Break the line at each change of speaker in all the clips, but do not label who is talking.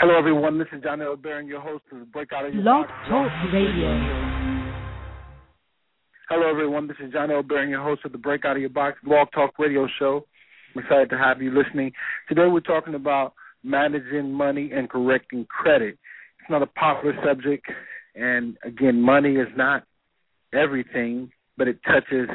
Hello, everyone. This is John L. Barron, your host of the Breakout of Your
Blog
Box.
Talk Radio.
Hello, everyone. This is John L. Barron, your host of the Breakout of Your Box Blog Talk Radio show. I'm excited to have you listening. Today we're talking about managing money and correcting credit. It's not a popular subject, and again, money is not everything, but it touches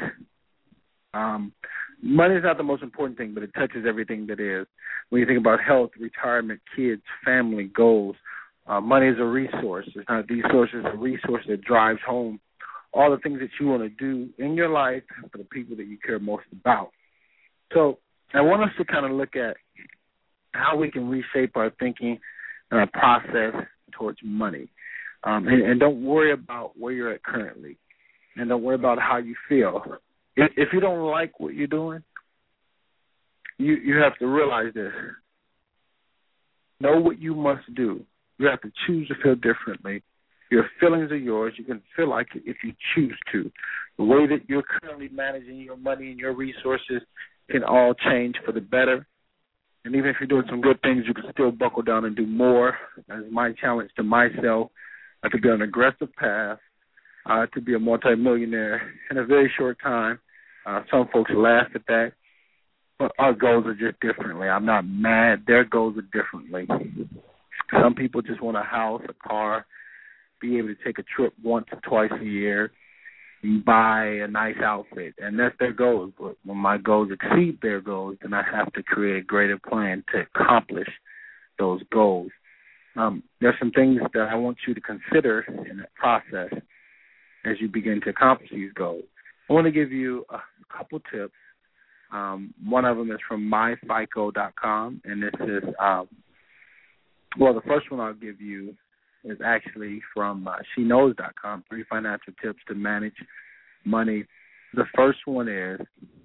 money is not the most important thing, but it touches everything that is. When you think about health, retirement, kids, family, goals, money is a resource. It's not a resource, it's a resource that drives home all the things that you want to do in your life for the people that you care most about. So I want us to kind of look at how we can reshape our thinking and our process towards money. And don't worry about where you're at currently, and don't worry about how you feel. If you don't like what you're doing, you have to realize this. Know what you must do. You have to choose to feel differently. Your feelings are yours. You can feel like it if you choose to. The way that you're currently managing your money and your resources can all change for the better. And even if you're doing some good things, you can still buckle down and do more. That's my challenge to myself, to be on an aggressive path, to be a multimillionaire in a very short time. Some folks laugh at that, but our goals are just differently. I'm not mad. Their goals are differently. Some people just want a house, a car, be able to take a trip once or twice a year, and buy a nice outfit, and that's their goals. But when my goals exceed their goals, then I have to create a greater plan to accomplish those goals. There's some things that I want you to consider in that process as you begin to accomplish these goals. I want to give you a couple tips. One of them is from myfico.com, and this is, the first one I'll give you is actually from sheknows.com, 3 financial tips to manage money. The first one is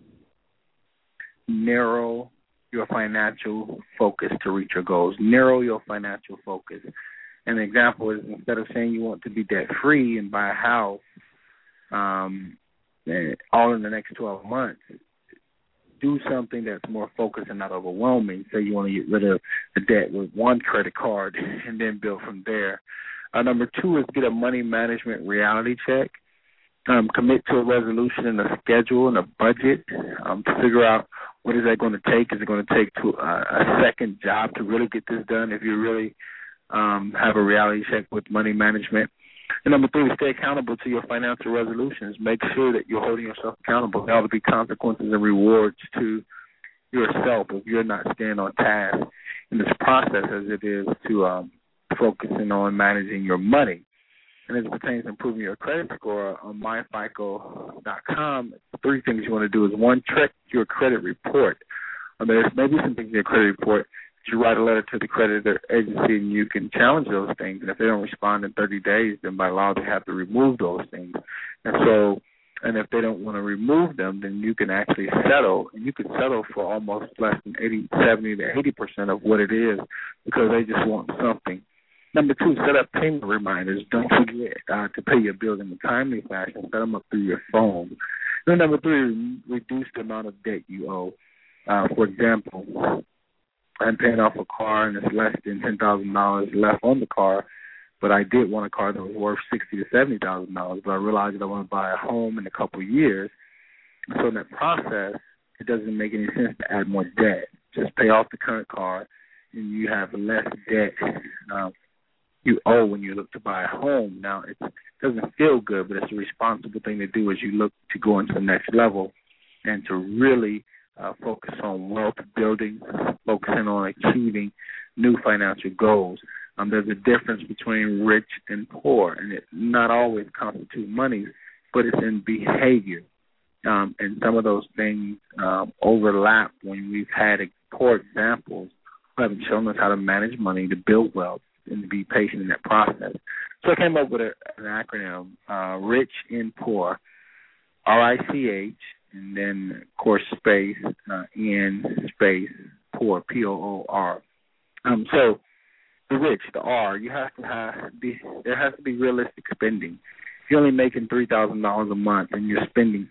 narrow your financial focus to reach your goals. Narrow your financial focus. An example is, instead of saying you want to be debt-free and buy a house all in the next 12 months, do something that's more focused and not overwhelming. Say you want to get rid of the debt with one credit card and then build from there. Number 2 is get a money management reality check. Commit to a resolution and a schedule and a budget to figure out what is that going to take. Is it going to take a second job to really get this done if you really have a reality check with money management? And number 3, stay accountable to your financial resolutions. Make sure that you're holding yourself accountable. There ought to be consequences and rewards to yourself if you're not staying on task in this process as it is to focusing on managing your money. And as it pertains to improving your credit score, on myfico.com, 3 things you want to do is, 1, check your credit report. There's maybe some things in your credit report. You write a letter to the credit agency and you can challenge those things. And if they don't respond in 30 days, then by law they have to remove those things. And if they don't want to remove them, then you can actually settle. And you can settle for almost less than 70 to 80% of what it is because they just want something. Number 2, set up payment reminders. Don't forget to pay your bills in a timely fashion. Set them up through your phone. Then number 3, reduce the amount of debt you owe. For example, I'm paying off a car and it's less than $10,000 left on the car, but I did want a car that was worth $60,000 to $70,000. But I realized that I want to buy a home in a couple of years. So in that process, it doesn't make any sense to add more debt. Just pay off the current car, and you have less debt you owe when you look to buy a home. Now, it doesn't feel good, but it's a responsible thing to do as you look to go into the next level and to really focus on wealth building, focusing on achieving new financial goals. There's a difference between rich and poor, and it not always constitutes money, but it's in behavior. And some of those things overlap when we've had poor examples who haven't shown us how to manage money, to build wealth, and to be patient in that process. So I came up with an acronym, Rich and Poor, RICH, and then, of course, space, N, space, poor, P-O-O-R. So the rich, the R, there has to be realistic spending. If you're only making $3,000 a month and you're spending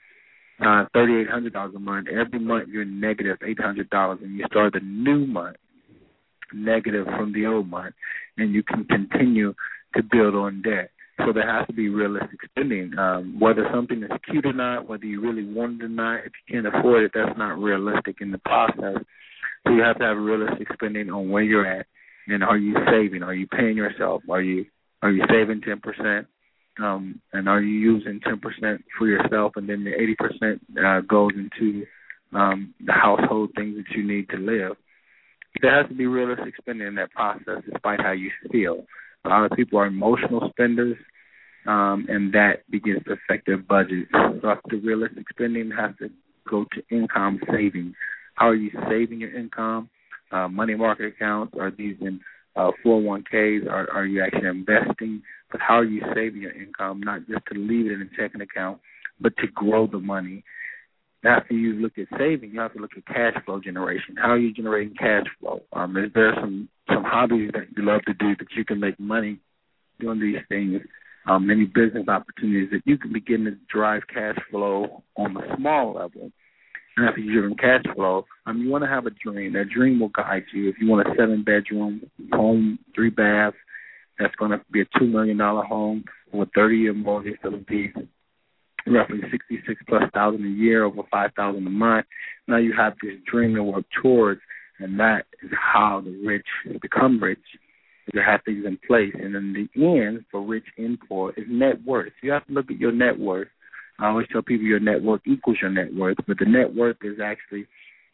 $3,800 a month, every month you're negative $800, and you start the new month negative from the old month, and you can continue to build on debt. So there has to be realistic spending. Whether something is cute or not, whether you really want it or not, if you can't afford it, that's not realistic in the process. So you have to have realistic spending on where you're at, and are you saving? Are you paying yourself? Are you saving 10%? And are you using 10% for yourself, and then the 80% goes into the household things that you need to live? There has to be realistic spending in that process, despite how you feel. A lot of people are emotional spenders, and that begins to affect their budget. So the realistic spending has to go to income savings. How are you saving your income? Money market accounts, are these in 401ks? Are you actually investing? But how are you saving your income, not just to leave it in a checking account, but to grow the money? After you look at saving, you have to look at cash flow generation. How are you generating cash flow? Is there some hobbies that you love to do that you can make money doing these things? Many business opportunities that you can begin to drive cash flow on a small level. And after you're doing cash flow, you want to have a dream. That dream will guide you. If you want a 7-bedroom home, 3 baths, that's going to be a $2 million home with a 30-year mortgage. That'll be roughly $66,000+ a year, over $5,000 a month. Now you have this dream to work towards, and that is how the rich become rich. You have things in place, and in the end, for rich and poor, is net worth. You have to look at your net worth. I always tell people your net worth equals your net worth, but the net worth is actually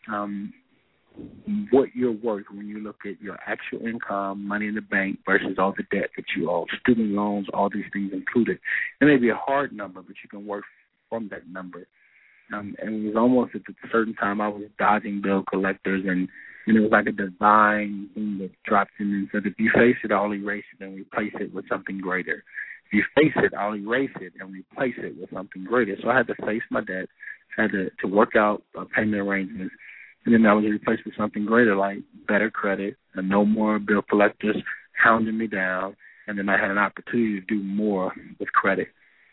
what you're worth when you look at your actual income, money in the bank, versus all the debt that you owe, student loans, all these things included. It may be a hard number, but you can work from that number. And it was almost at a certain time I was dodging bill collectors, and it was like a divine thing that dropped in and said, if you face it, I'll erase it and replace it with something greater. If you face it, I'll erase it and replace it with something greater. So I had to face my debt, had to work out payment arrangements, and then I was replaced with something greater, like better credit and no more bill collectors hounding me down, and then I had an opportunity to do more with credit.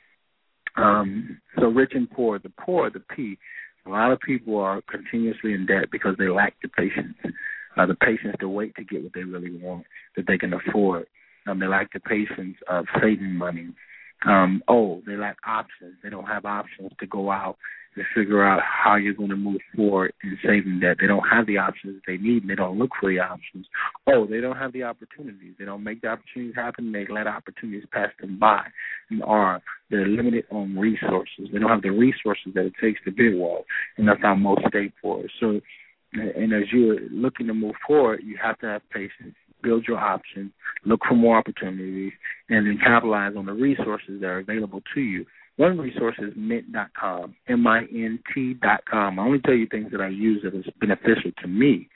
So rich and poor, the P. A lot of people are continuously in debt because they lack the patience to wait to get what they really want, that they can afford. They lack the patience of saving money. They lack options. They don't have options to go out and figure out how you're going to move forward in saving that. They don't have the options they need, and they don't look for the options. They don't have the opportunities. They don't make the opportunities happen. They let opportunities pass them by. They're limited on resources. They don't have the resources that it takes to build wealth, and that's how most stay poor. So, and as you're looking to move forward, you have to have patience. Build your options, look for more opportunities, and then capitalize on the resources that are available to you. One resource is Mint.com, Mint.com. I only tell you things that I use that is beneficial to me.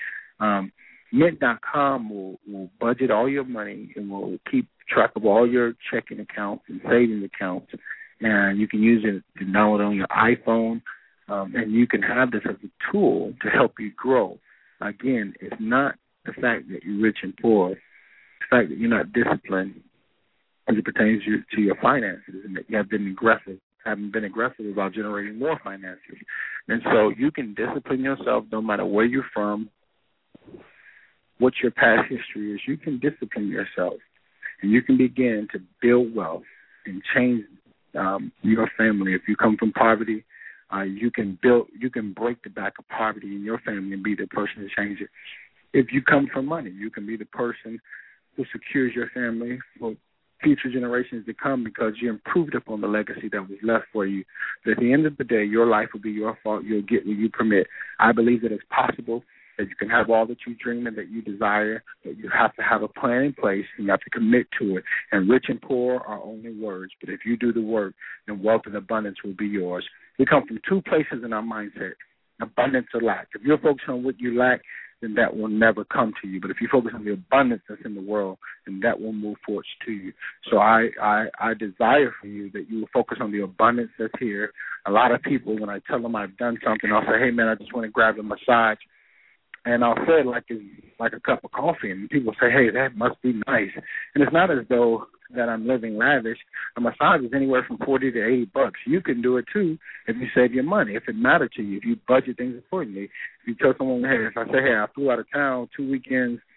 Mint.com will budget all your money and will keep track of all your checking accounts and savings accounts, and you can use it to download it on your iPhone, and you can have this as a tool to help you grow. Again, it's not the fact that you're rich and poor, the fact that you're not disciplined as it pertains to your finances, and that you haven't been aggressive about generating more finances. And so you can discipline yourself no matter where you're from, what your past history is. You can discipline yourself, and you can begin to build wealth and change your family. If you come from poverty, you can break the back of poverty in your family and be the person to change it. If you come from money, you can be the person who secures your family for future generations to come because you improved upon the legacy that was left for you. But at the end of the day, your life will be your fault. You'll get what you permit. I believe that it's possible that you can have all that you dream and that you desire, but you have to have a plan in place and you have to commit to it. And rich and poor are only words, but if you do the work, then wealth and abundance will be yours. We come from two places in our mindset, abundance or lack. If you're focused on what you lack, then that will never come to you. But if you focus on the abundance that's in the world, then that will move forward to you. So I desire for you that you will focus on the abundance that's here. A lot of people, when I tell them I've done something, I'll say, hey, man, I just want to grab a massage. And I'll say it like it's like a cup of coffee. And people say, hey, that must be nice. And it's not as though that I'm living lavish. A massage is anywhere from $40 to $80. You can do it, too, if you save your money, if it matters to you, if you budget things accordingly. If you tell someone, hey, if I say, hey, I flew out of town 2 weekends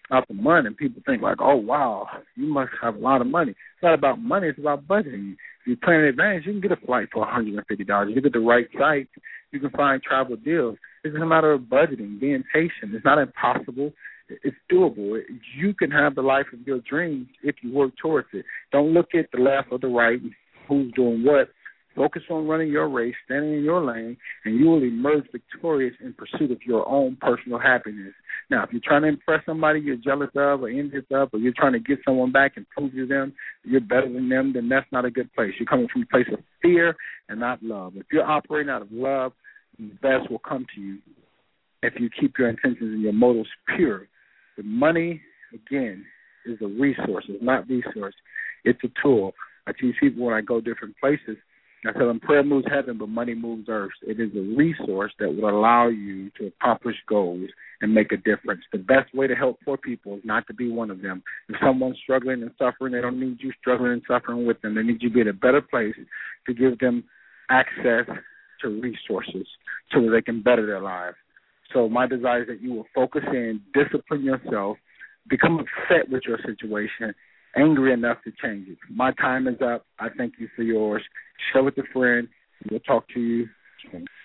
out the money, and people think like, oh, wow, you must have a lot of money. It's not about money. It's about budgeting. If you plan in advance, you can get a flight for $150. You get the right site, you can find travel deals. It's just a matter of budgeting, being patient. It's not impossible. It's doable. You can have the life of your dreams if you work towards it. Don't look at the left or the right, who's doing what. Focus on running your race, standing in your lane, and you will emerge victorious in pursuit of your own personal happiness. Now, if you're trying to impress somebody you're jealous of or envious of, or you're trying to get someone back and prove to them you're better than them, then that's not a good place. You're coming from a place of fear and not love. If you're operating out of love, the best will come to you if you keep your intentions and your motives pure. The money, again, is a resource. It's not resource. It's a tool. I teach people when I go different places, I tell them prayer moves heaven, but money moves earth. It is a resource that will allow you to accomplish goals and make a difference. The best way to help poor people is not to be one of them. If someone's struggling and suffering, they don't need you struggling and suffering with them. They need you to be in a better place to give them access to resources so that they can better their lives. So my desire is that you will focus in, discipline yourself, become upset with your situation, angry enough to change it. My time is up. I thank you for yours. Share with a friend. We'll talk to you soon.